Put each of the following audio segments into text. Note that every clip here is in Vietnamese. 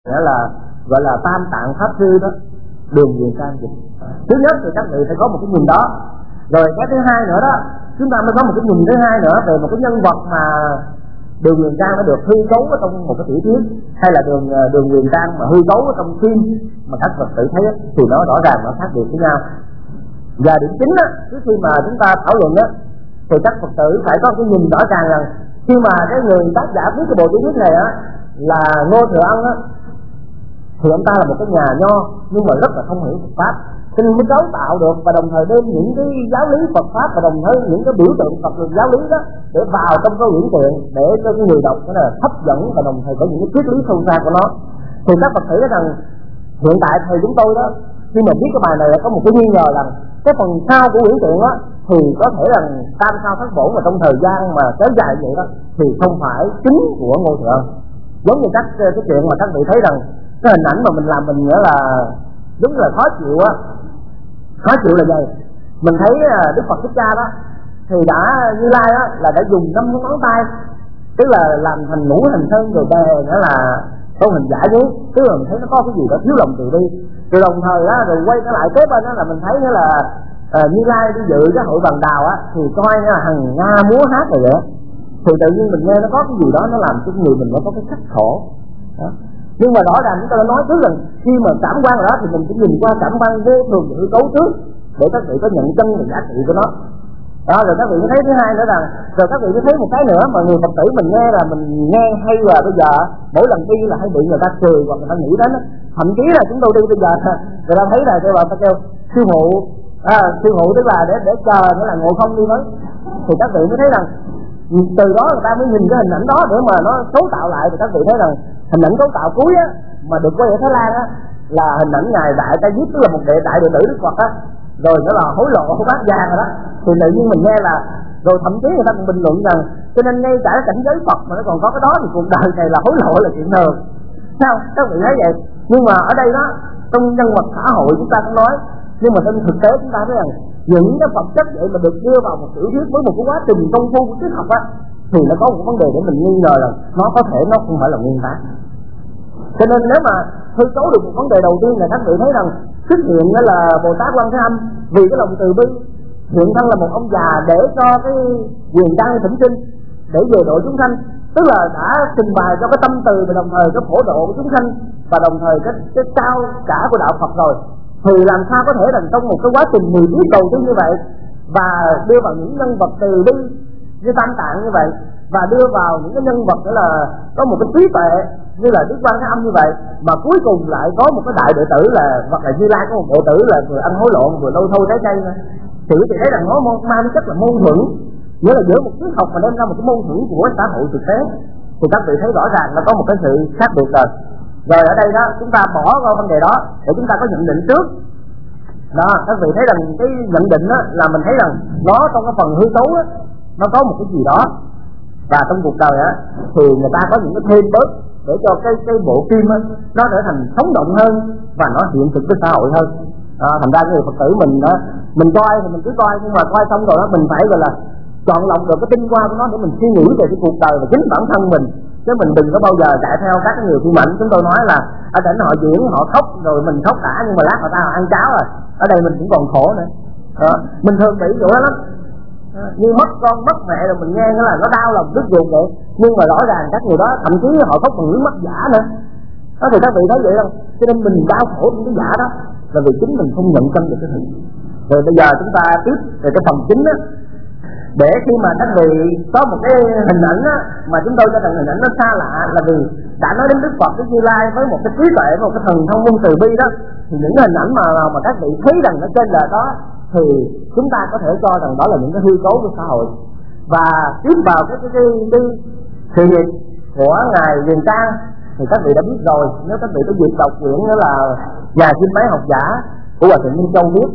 nghĩa là gọi là tam tạng pháp sư đó, Đường Huyền Trang dịch. Thứ nhất thì các vị phải có một cái nhìn đó, rồi cái thứ hai nữa đó, chúng ta mới có một cái nhìn thứ hai nữa về một cái nhân vật mà Đường Huyền Trang đã được hư cấu ở trong một cái tiểu thuyết, hay là Đường Huyền Trang mà hư cấu ở trong phim mà các Phật tử thấy thì nó rõ ràng nó khác biệt với nhau. Và điểm chính á, trước khi mà chúng ta thảo luận á, thì các Phật tử phải có cái nhìn rõ ràng rằng khi mà cái người tác giả viết cái bộ tiểu thuyết này á là Ngô Thừa Ân á, thì ông ta là một cái nhà nho nhưng mà rất là không hiểu Phật pháp, cho nên mới cấu tạo được và đồng thời đem những cái giáo lý Phật pháp và đồng thời những cái biểu tượng Phật giáo lý đó để vào trong cái huyễn tượng để cho cái người đọc nó là hấp dẫn và đồng thời có những cái triết lý sâu xa của nó. Thì các Phật tử nói rằng hiện tại thầy chúng tôi đó, khi mà viết cái bài này có một cái nghi ngờ rằng cái phần sau của huyễn tượng á thì có thể rằng tam sao thất bổn mà trong thời gian mà kéo dài vậy đó thì không phải chính của Ngô Thừa Ân. Giống như cái chuyện mà các vị thấy rằng cái hình ảnh mà mình làm mình nghĩa là giống như là khó chịu á. Khó chịu là gì? Mình thấy Đức Phật Thích Ca đó thì đã Như Lai á là đã dùng 5 ngón tay, tức là làm thành ngũ hành sơn rồi đề nữa là tôn hình giả dưới, tức là mình thấy nó có cái gì đó thiếu lòng từ bi. Rồi đồng thời á rồi quay trở lại kế bên đó là mình thấy nghĩa là Như Lai đi dự cái hội bàn đào á thì coi như là hằng nga múa hát rồi vậy. Thì tự nhiên mình nghe nó có cái gì đó nó làm cho người mình nó có cái khắc khổ đó. Nhưng mà rõ ràng chúng ta đã nói trước là khi mà cảm quan đó thì mình phải nhìn qua cảm quan vô thường hư cấu trước để các vị có nhận chân và giá trị của nó. Đó, rồi các vị mới thấy thứ hai nữa rằng, rồi các vị mới thấy một cái nữa mà người Phật tử mình nghe là mình nghe hay là bây giờ mỗi lần đi là hay bị người ta cười hoặc người ta nghĩ đến đó. Thậm chí là chúng tôi đi bây giờ người ta thấy là kêu bà ta kêu sư phụ tức là để chờ nữa là ngộ không đi tới. Thì các vị mới thấy rằng từ đó người ta mới nhìn cái hình ảnh đó để mà nó cấu tạo lại. Thì các vị thấy rằng hình ảnh cấu tạo cuối á mà được quay ở Thái Lan á là hình ảnh ngài Đại Ca Diếp, tức là một đại đệ tử Đức Phật á, rồi nó là hối lộ của bát gia rồi đó. Thì tự nhiên mình nghe là rồi thậm chí người ta còn bình luận rằng cho nên ngay cả cảnh giới Phật mà nó còn có cái đó thì cuộc đời này là hối lộ là chuyện thường. Sao các vị thấy vậy? Nhưng mà ở đây đó trong nhân vật xã hội chúng ta cũng nói, nhưng mà trên thực tế chúng ta thấy rằng những cái vật chất vậy mà được đưa vào một tiểu thuyết với một cái quá trình công phu của triết học á thì nó có một vấn đề để mình nghi ngờ là nó có thể nó không phải là nguyên tắc. Cho nên nếu mà hư cấu được một vấn đề đầu tiên là các vị thấy rằng xuất hiện đó là Bồ Tát Quan Thế Âm vì cái lòng từ bi hiện thân là một ông già để cho cái quyền trang thỉnh sinh để về độ chúng sanh, tức là đã trình bày cho cái tâm từ và đồng thời cái phổ độ của chúng sanh và đồng thời cái cao cả của đạo Phật rồi, thì làm sao có thể rằng trong một cái quá trình 10 biết đầu tiên như vậy và đưa vào những nhân vật từ bi như Tam Tạng như vậy và đưa vào những cái nhân vật đó là có một cái trí tuệ như là Đức Quan Thế Âm như vậy, mà cuối cùng lại có một cái đại đệ tử là hoặc là Như Lai có một đệ tử là vừa ăn hối lộ vừa lâu thôi trái cây nữa. Thì quý vị thấy rằng nó mang chất là mâu thuẫn, nghĩa là giữa một triết học mà đem ra một cái mâu thuẫn của xã hội thực tế, thì các vị thấy rõ ràng là có một cái sự khác biệt rồi. Rồi ở đây đó chúng ta bỏ qua vấn đề đó để chúng ta có nhận định trước. Đó, các vị thấy rằng cái nhận định đó là mình thấy rằng nó trong cái phần hư cấu đó, nó có một cái gì đó, và trong cuộc đời á thì người ta có những cái thêm bớt để cho cái bộ phim á nó trở thành sống động hơn và nó hiện thực với xã hội hơn. Thành ra người Phật tử mình đó, mình coi thì mình cứ coi, nhưng mà coi xong rồi đó mình phải gọi là chọn lọc được cái tinh hoa của nó để mình suy nghĩ về cái cuộc đời và chính bản thân mình, chứ mình đừng có bao giờ chạy theo các cái người phim ảnh. Chúng tôi nói là ở tỉnh họ diễn họ khóc rồi mình khóc cả, nhưng mà lát họ ta ăn cháo rồi, ở đây mình cũng còn khổ nữa. Mình thường bị chỗ đó lắm, như mất con mất mẹ rồi mình nghe nó là nó đau lòng tức ruột vậy, nhưng mà rõ ràng các người đó thậm chí họ khóc bằng nước mắt giả nữa. Đó thì các vị thấy vậy không? Cho nên mình đau khổ trong cái giả đó là vì chính mình không nhận chân được cái hình. Rồi bây giờ chúng ta tiếp về cái phần chính á, để khi mà các vị có một cái hình ảnh á mà chúng tôi cho rằng hình ảnh nó xa lạ là vì đã nói đến Đức Phật với Như Lai với một cái trí tuệ, một cái thần thông minh từ bi đó, thì những cái hình ảnh mà các vị thấy rằng ở trên đời đó thì chúng ta có thể cho rằng đó là những cái hư cấu của xã hội. Và tiếp vào cái sự nghiệp của ngài Huyền Trang thì các vị đã biết rồi, nếu các vị có dịp đọc quyển đó là Nhà Chim Máy Học Giả của Hòa Thượng Minh Châu viết.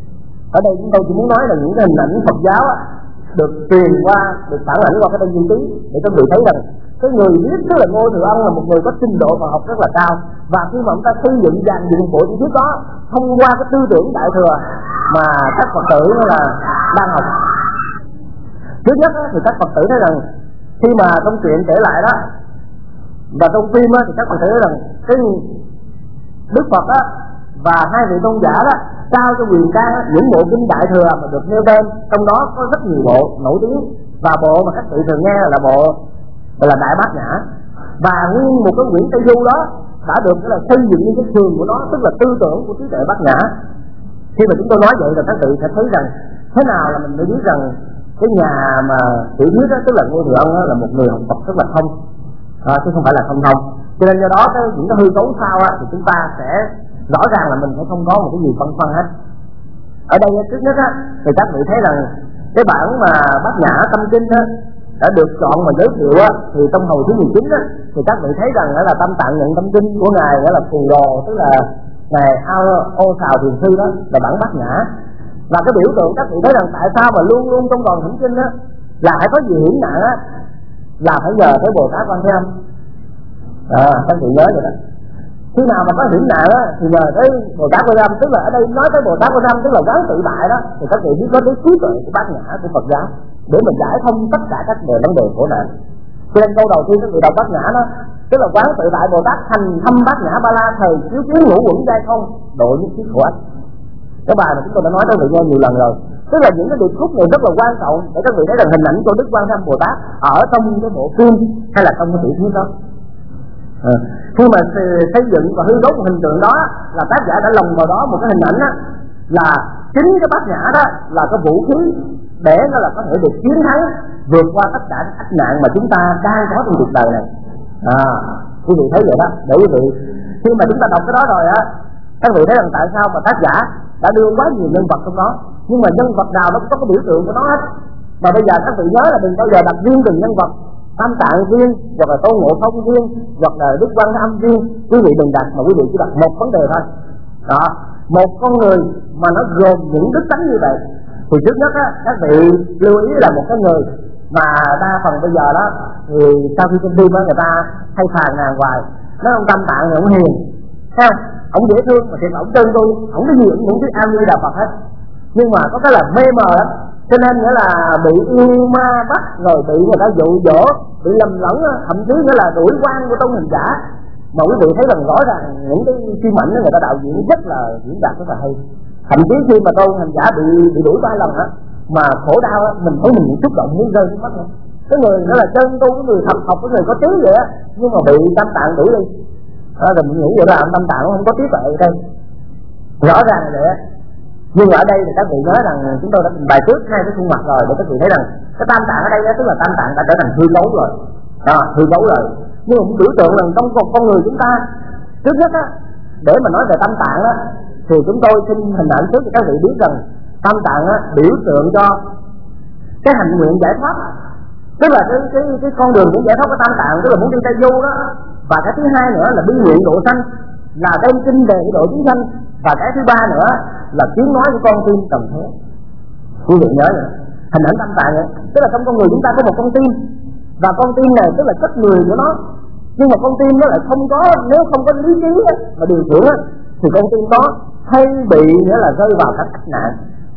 Ở đây chúng tôi chỉ muốn nói là những cái hình ảnh Phật giáo á, được truyền qua, được phản ảnh qua cái đây Duy Tí để các vị thấy rằng cái người viết tức là Ngô Thừa Ân là một người có trình độ Phật học rất là cao, và khi mà ông ta xây dựng dàn dựng bộ tiểu thuyết đó thông qua cái tư tưởng đại thừa mà các Phật tử là đang học. Thứ nhất thì các Phật tử thấy rằng khi mà trong chuyện kể lại đó Và trong phim á, thì các bạn thấy rằng cái Đức Phật á và hai vị tôn giả đó trao cho quyền can những bộ kinh Đại Thừa mà được nêu tên, trong đó có rất nhiều bộ nổi tiếng, và bộ mà các vị thường nghe là bộ gọi là Đại Bát Nhã. Và nguyên một cái quyển Tây Du đó đã được là xây dựng những cái thường của nó, tức là tư tưởng của trí tuệ Bát Nhã. Khi mà chúng tôi nói vậy là các vị sẽ thấy rằng thế nào là mình mới biết rằng cái nhà mà tiểu thuyết đó, tức là Ngô Thừa Ân là một người học Phật rất là thông, chứ không phải là không thông. Cho nên do đó những cái hư cấu sau thì chúng ta sẽ rõ ràng là mình sẽ không có một cái gì phân phân hết. Ở đây trước nhất thì các vị thấy rằng cái bản mà Bát Nhã Tâm Kinh đã được chọn và giới thiệu thì trong hồi thứ 19 thì các vị thấy rằng là Tâm Tạng Nhận Tâm Kinh của ngài là Phù Đồ, tức là ngài Ô Sào Thiền Sư đó là bản Bát Nhã. Và cái biểu tượng các vị thấy rằng tại sao mà luôn luôn trong toàn thỉnh kinh là phải có gì hiển nạn là phải nhờ tới Bồ Tát Quan Thế Âm. Các vị nhớ vậy đó. Khi nào mà có hiển nạn thì nhờ tới Bồ Tát Quan Thế Âm, tức là ở đây nói tới Bồ Tát Quan Thế Âm tức là quán tự tại đó, thì các vị biết có tới trí tuệ của Bát Nhã của Phật giáo để mình giải thông tất cả các vấn đề khổ nạn. Cho nên câu đầu tiên các vị đọc Bát Nhã đó, tức là quán tự tại Bồ Tát thành thâm Bát Nhã Ba La thời chiếu kiến ngũ uẩn giai không độ những chiếc khổ ách. Cái bài mà chúng tôi đã nói tới vị nghe nhiều lần rồi, tức là những cái điệp khúc này rất là quan trọng để các vị thấy rằng hình ảnh của Đức Quan Thế Âm Bồ Tát ở trong cái bộ phim hay là trong cái tiểu thuyết đó. Khi mà xây dựng và hư cấu một hình tượng đó là tác giả đã lồng vào đó một cái hình ảnh là chính cái Bát Nhã đó là cái vũ khí để nó là có thể được chiến thắng vượt qua tất cả các ách nạn mà chúng ta đang có trong cuộc đời này. Quý vị thấy vậy đó, để quý vị khi mà chúng ta đọc cái đó rồi các vị thấy rằng tại sao mà tác giả đã đưa quá nhiều nhân vật trong đó, nhưng mà nhân vật nào nó cũng có cái biểu tượng của nó hết. Mà bây giờ các vị nhớ là đừng bao giờ đặt riêng từng nhân vật, Tam Tạng riêng, hoặc là Tôn Ngộ Không riêng, hoặc là Đức Quan Thế Âm riêng. Quý vị đừng đặt, mà quý vị chỉ đặt một vấn đề thôi. Đó, một con người mà nó gồm những đức tánh như vậy. Thì trước nhất các vị lưu ý là một cái người mà đa phần bây giờ đó thì sau khi xem phim người ta hay phàn nàn hoài, nói ông Tam Tạng này ông hiền, thấy không? Ông dễ thương mà thiệt ông trơn tu, ông cái gì ông cũng biết an Đà Phật hết. Nhưng mà có cái là mê mờ đó, cho nên nghĩa là bị yêu ma bắt, rồi bị người ta dụ dỗ, bị lầm lẫn, thậm chí nghĩa là đuổi quan của tôn hình giả. Mà quý vị thấy rằng rõ ràng những cái phim ảnh người ta đạo diễn rất là diễn đạt rất là hay. Thậm chí khi mà tôn hình giả bị đuổi 3 lần mà khổ đau mình thấy mình xúc động muốn rơi nước mắt nữa. Cái người đó là chân tu, cái người thật học, cái người có trí vậy nhưng mà bị Tam Tạng đuổi đi. Rồi mình nghĩ vậy là Tam Tạng không có trí tuệ ở đây, rõ ràng là vậy. Nhưng mà ở đây thì các vị nhớ rằng chúng tôi đã trình bày trước hai cái khuôn mặt rồi để các vị thấy rằng cái Tam Tạng ở đây tức là Tam Tạng đã trở thành hư cấu rồi, hư cấu rồi. Nhưng mà biểu tượng là trong con người chúng ta, trước nhất để mà nói về Tam Tạng thì chúng tôi xin hình ảnh trước cho các vị biết rằng Tam Tạng biểu tượng cho cái hạnh nguyện giải thoát, tức là cái con đường của giải thoát của Tam Tạng, tức là muốn đi Tây Du đó. Và cái thứ hai nữa là bi nguyện độ sanh, là đem kinh về độ chúng sanh. Và cái thứ ba nữa là tiếng nói của con tim tầm thế. Quý vị nhớ vậy, hình ảnh Tam Tạng tức là trong con người chúng ta có một con tim, và con tim này tức là chất người của nó. Nhưng mà con tim nó lại không có, nếu không có lý trí mà điều khiển thì con tim đó hay bị nghĩa là rơi vào các ách nạn.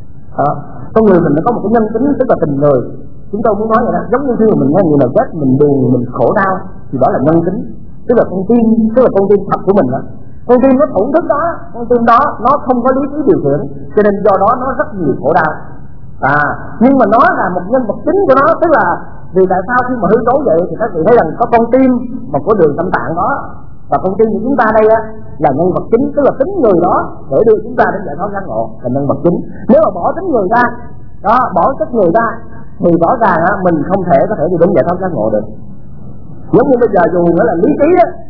Con người mình nó có một cái nhân tính tức là tình người. Chúng tôi muốn nói vậy đó, giống như khi mà mình nghe người nào chết, mình buồn, mình khổ đau thì đó là nhân tính, tức là con tim, tức là con tim thật của mình đó. Con tim nó thổn thức đó, con tim đó nó không có lý trí điều khiển, cho nên do đó nó rất nhiều khổ đau. Nhưng mà nó là một nhân vật chính của nó, tức là vì tại sao khi mà hư cấu vậy thì các vị thấy rằng có con tim mà của đường Tam Tạng đó, và con tim của chúng ta đây là nhân vật chính, tức là tính người đó để đưa chúng ta đến giải thoát giác ngộ là nhân vật chính. Nếu mà bỏ tính người ra, bỏ chất người ra thì rõ ràng mình không thể có thể đi đến giải thoát giác ngộ được. Giống như bây giờ dù nữa là lý trí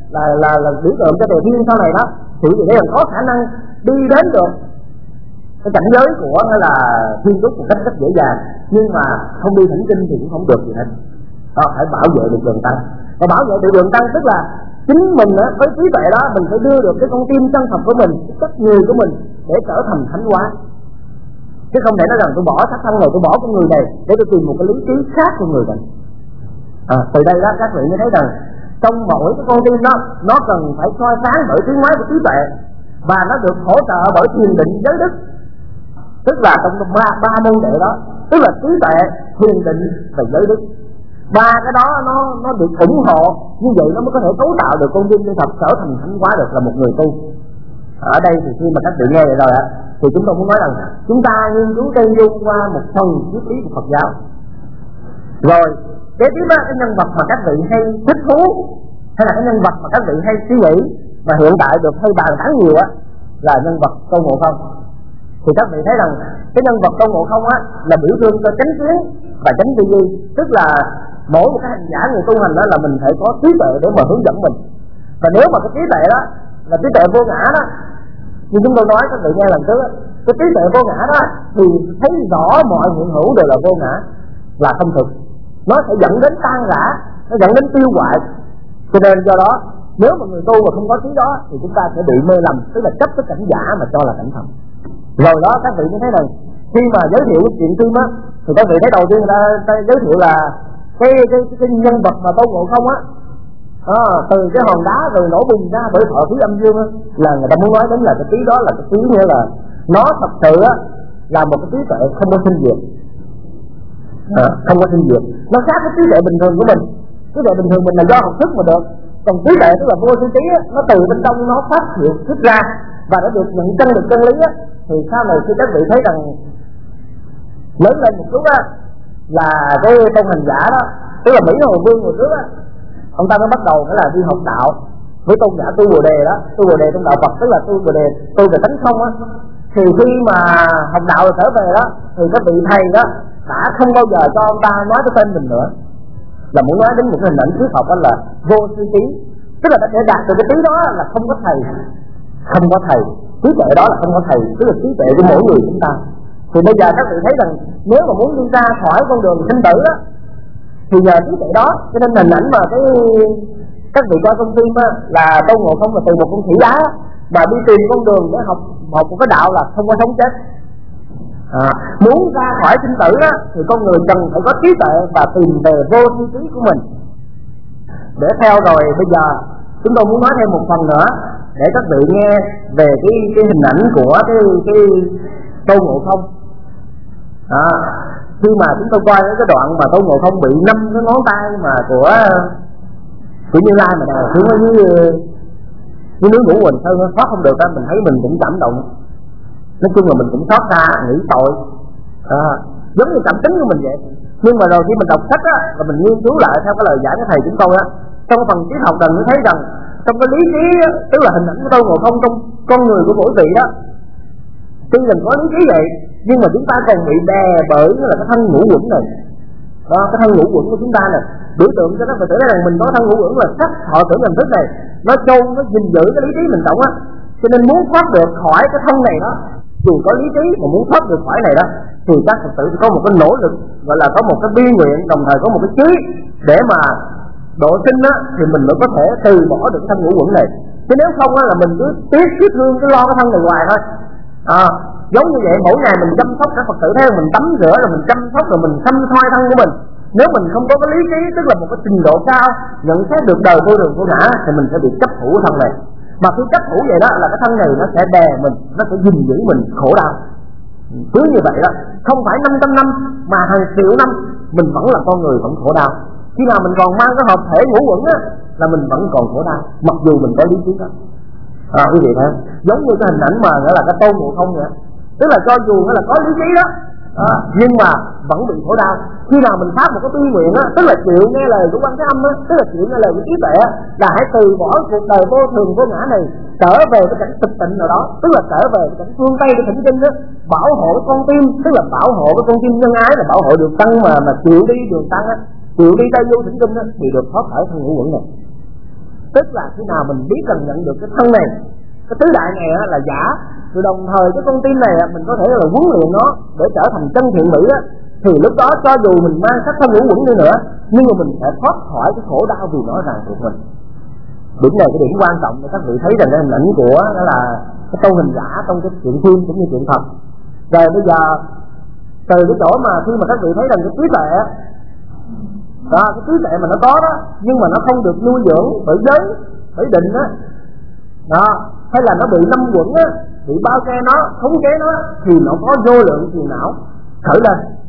là biểu tượng cho đề thiên sau này đó, thì thấy rằng có khả năng đi đến được cái cảnh giới của là thiên túc một cách rất dễ dàng, nhưng mà không đi thỉnh kinh thì cũng không được gì hết. Phải bảo vệ được đường tăng, và bảo vệ được đường tăng tức là chính mình với trí tuệ đó mình phải đưa được cái con tim chân thật của mình, cái chất người của mình để trở thành thánh hóa, chứ không thể nói rằng tôi bỏ xác thân này, tôi bỏ con người này để tôi tìm một cái lý trí khác của người mình. Từ đây đó các vị mới thấy rằng trong mỗi cái con tim đó nó cần phải soi sáng bởi tiếng nói của trí tuệ, và nó được hỗ trợ bởi thiền định giới đức, tức là trong ba môn đệ đó, tức là trí tuệ, thiền định và giới đức. ba cái đó nó được ủng hộ, như vậy nó mới có thể cấu tạo được con tim chân thật trở thành thánh hóa được là một người tu. Ở đây thì khi mà các vị nghe vậy rồi ạ, thì chúng tôi muốn nói rằng chúng ta nghiên cứu Tây Du qua một phần triết lý của Phật giáo. Rồi kế tiếp á, cái nhân vật mà các vị hay thích thú, hay là cái nhân vật mà các vị hay suy nghĩ mà hiện tại được hay bàn tán nhiều á, là nhân vật Tôn Ngộ Không. Thì các vị thấy rằng cái nhân vật Tôn Ngộ Không á là biểu tượng cho chánh kiến và chánh tư duy, tức là mỗi một cái hành giả người tu hành đó là mình phải có trí tuệ để mà hướng dẫn mình. Và nếu mà cái trí tuệ đó là trí tuệ vô ngã đó, như chúng tôi nói các vị nghe lần trước đó, cái trí tuệ vô ngã đó thì thấy rõ mọi hiện hữu đều là vô ngã, là không thực, nó sẽ dẫn đến tan rã, nó dẫn đến tiêu hoại. Cho nên do đó nếu mà người tu mà không có trí đó thì chúng ta sẽ bị mê lầm, tức là chấp cái cảnh giả mà cho là cảnh thật. Rồi đó các vị mới thấy rằng khi mà giới thiệu chuyện phim á, thì các vị thấy đầu tiên người ta giới thiệu là cái nhân vật mà Tôn Ngộ Không á, từ cái hòn đá rồi nổ bùng ra bởi thọ khí âm dương á, là người ta muốn nói đến là cái trí đó là cái trí nghĩa là nó thật sự á là một cái trí tuệ không có sinh diệt, không có sinh diệt. Nó khác với trí tuệ bình thường của mình. Trí tuệ bình thường mình là do học thức mà được, còn trí tuệ tức là vô sinh trí á, nó từ bên trong nó phát hiện xuất ra và đã được nhận chân được chân lý á. Thì sau này khi các vị thấy rằng lớn lên một chút á, là cái tôn hành giả đó, tức là Mỹ Hồ Vương hồi trước á, ông ta mới bắt đầu là đi học đạo với tôn giả tu Bồ Đề đó, tu Bồ Đề trong đạo Phật, tức là tu Bồ Đề tu về tánh không á. Thì khi mà học đạo rồi trở về đó, thì các vị thầy đó đã không bao giờ cho ông ta nói cái tên mình nữa, là muốn nói đến một hình ảnh thuyết học đó là vô sư trí, tức là để đạt được cái trí đó là không có thầy, không có thầy, trí tuệ đó là không có thầy, tức là trí tuệ của mỗi người chúng ta. Thì bây giờ các vị thấy rằng nếu mà muốn đi ra khỏi con đường sinh tử đó, thì nhờ trí tuệ đó, cho nên hình ảnh mà cái các vị coi trong phim á, là Tôn Ngộ Không là từ một con khỉ đá mà đi tìm con đường để học một cái đạo là không có sống chết. Muốn ra khỏi sinh tử đó, thì con người cần phải có trí tuệ và tìm về vô tri trí của mình. Để theo rồi bây giờ chúng tôi muốn nói thêm một phần nữa để các vị nghe về cái hình ảnh của cái Tôn Ngộ Không. Khi mà chúng tôi coi cái đoạn mà Tôn Ngộ Không bị 5 cái ngón tay mà của Như Lai mà đè xuống với núi Ngũ Huỳnh Sơn thoát không được đó, mình thấy mình cũng cảm động. Nói chung là mình cũng xót ra nghĩ tội, giống như cảm tính của mình vậy. Nhưng mà rồi khi mình đọc sách á, và mình nghiên cứu lại theo cái lời giải của thầy chúng tôi á, trong phần triết học cần mới thấy rằng trong cái lý trí á, tức là hình ảnh của Tôn Ngộ Không trong con người của mỗi vị đó, tuy mình có lý trí vậy nhưng mà chúng ta còn bị đè bởi là cái thân ngũ uẩn này. Đó, cái thân ngũ uẩn của chúng ta này, biểu tượng cho nó phải tưởng rằng mình có thân ngũ uẩn là sắc thọ tưởng hành thức này, nó chôn nó gìn giữ cái lý trí mình trọng á. Cho nên muốn thoát được khỏi cái thân này đó, dù có lý trí mà muốn thoát được khỏi này đó, thì các Phật tử có một cái nỗ lực, gọi là có một cái bi nguyện, đồng thời có một cái chí để mà độ sinh á, thì mình mới có thể từ bỏ được thân ngũ uẩn này. Chứ nếu không á, là mình cứ tiếc thương cứ lo cái thân này hoài thôi. Giống như vậy mỗi ngày mình chăm sóc các Phật tử theo, mình tắm rửa rồi mình chăm sóc rồi mình xăm soi thân của mình. Nếu mình không có cái lý trí, tức là một cái trình độ cao nhận xét được đời vô đường vô ngã, thì mình sẽ bị chấp thủ thân này. Mà khi chấp thủ vậy đó là cái thân này nó sẽ đè mình, nó sẽ gìn giữ mình khổ đau. Cứ như vậy đó, không phải 500 năm mà hàng triệu năm mình vẫn là con người vẫn khổ đau. Khi nào mình còn mang cái hợp thể ngũ uẩn á, là mình vẫn còn khổ đau, mặc dù mình có lý trí đó. Quý vị thấy giống như cái hình ảnh mà nghĩa là cái Tôn Ngộ Không vậy, tức là cho dù nó là có lý trí đó, nhưng mà vẫn bị khổ đau. Khi nào mình phát một cái tư nguyện á, tức là chịu nghe lời của Quan Thế Âm á, tức là chịu nghe lời của trí tuệ á, là hãy từ bỏ cuộc đời vô thường vô ngã này, trở về cái cảnh tịch tịnh nào đó, tức là trở về cái cảnh phương Tây của thỉnh kinh á, bảo hộ cái con tim, tức là bảo hộ cái con tim nhân ái, là bảo hộ được tăng mà chịu đi đường tăng á, chịu đi Tây Du thỉnh kinh á, thì được thoát khỏi thân ngũ uẩn này. Tức là khi nào mình biết cần nhận được cái thân này, cái tứ đại này là giả, rồi đồng thời cái con tim này mình có thể là huấn luyện nó để trở thành chân thiện mỹ á, thì lúc đó cho dù mình mang sắc thân ngũ uẩn đi nữa, nhưng mà mình sẽ thoát khỏi cái khổ đau vì nó ràng buộc mình. Điểm này cái điểm quan trọng để các vị thấy rằng cái hình ảnh của đó là cái tôn hình giả trong cái chuyện phim cũng như chuyện thật. Rồi bây giờ từ cái chỗ mà khi mà các vị thấy rằng cái trí tuệ đó, cái trí tuệ mà nó có đó, nhưng mà nó không được nuôi dưỡng bởi giới, bởi định đó, hay là nó bị 5 uẩn á, bị bao che nó, khống chế nó, thì nó có vô lượng phiền não khởi lên.